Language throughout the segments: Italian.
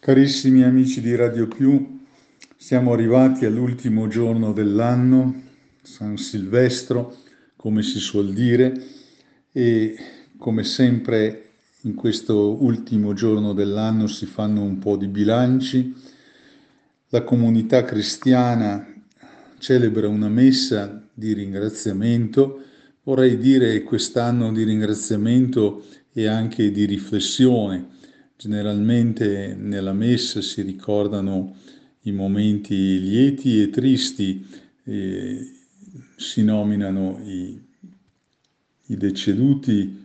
Carissimi amici di Radio Q, siamo arrivati all'ultimo giorno dell'anno, San Silvestro, come si suol dire, e come sempre in questo ultimo giorno dell'anno si fanno un po' di bilanci. La comunità cristiana celebra una messa di ringraziamento, vorrei dire quest'anno di ringraziamento e anche di riflessione. Generalmente nella messa si ricordano i momenti lieti e tristi, si nominano i deceduti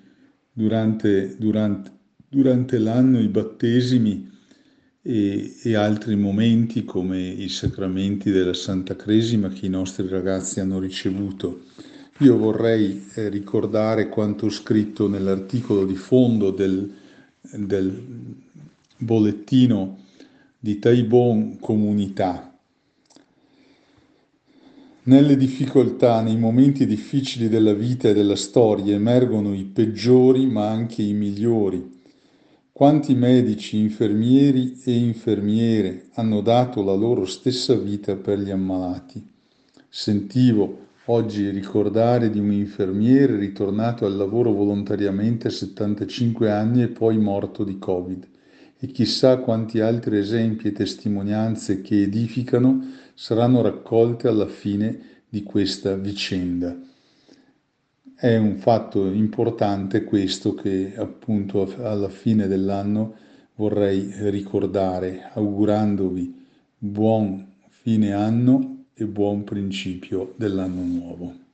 durante l'anno, i battesimi e altri momenti come i sacramenti della Santa Cresima che i nostri ragazzi hanno ricevuto. Io vorrei ricordare quanto scritto nell'articolo di fondo del bollettino di Taibon Comunità. Nelle difficoltà, nei momenti difficili della vita e della storia emergono i peggiori ma anche i migliori. Quanti medici, infermieri e infermiere hanno dato la loro stessa vita per gli ammalati. Sentivo oggi ricordare di un infermiere ritornato al lavoro volontariamente a 75 anni e poi morto di Covid. E chissà quanti altri esempi e testimonianze che edificano saranno raccolte alla fine di questa vicenda. È un fatto importante questo che appunto alla fine dell'anno vorrei ricordare, augurandovi buon fine anno e buon principio dell'anno nuovo.